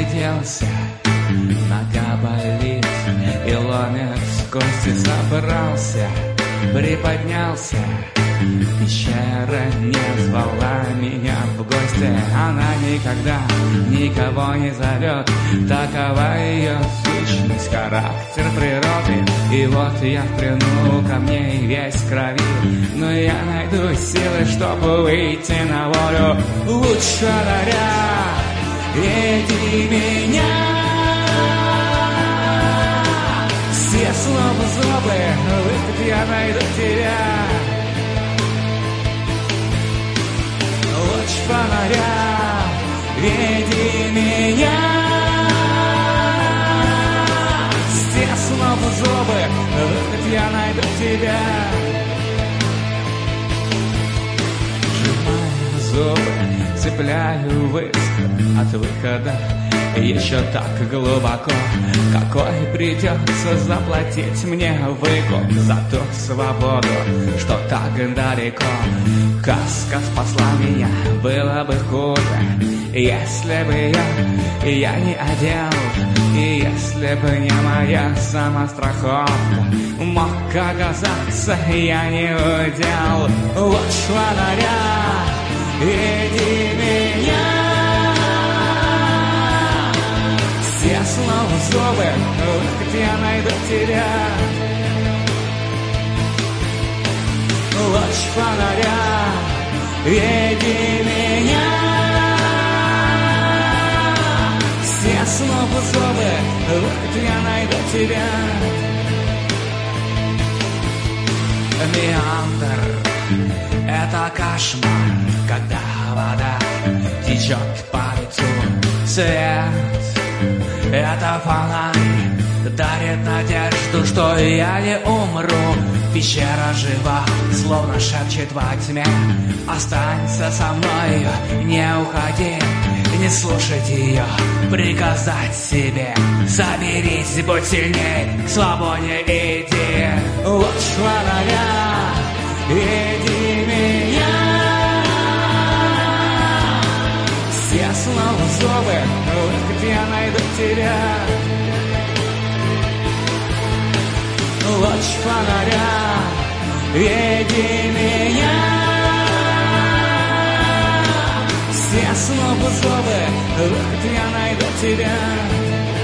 огляделся, нога болит и ломит кости, собрался, приподнялся. Пещера не звала меня в гости, она никогда никого не зовет. Такова ее сущность, характер природы. И вот я в плену камней весь в крови, но я найду силы, чтобы выйти на волю. Луч фонаря, веди меня. Все снова злобы, выход я найду тебя. Луч фонаря, веди меня. Все снова злобы, выход я найду тебя. Сжимаю зубы, цепляю выход от выхода. Еще так глубоко, какой придется заплатить мне выкуп за ту свободу, что так далеко. Каска спасла меня, было бы хуже, если бы я не одел, и если бы не моя самостраховка, мог оказаться я не удел. Луч фонаря, веди меня. Все снова злобы, выход я найду тебя. Луч фонаря, веди меня. Все снова злобы, выход я найду тебя. Меандр — это кошмар, когда вода течет по лицу. Свет — это фонарь, дарит надежду, что я не умру. Пещера жива, словно шепчет во тьме. Останься со мной, не уходи, не слушать ее, приказать себе. Соберись, будь сильней, к свободе иди. Луч фонаря, веди меня. Все снова злобы, выход я найду тебя. Луч фонаря, веди меня. Все снова злобы, выход я найду тебя.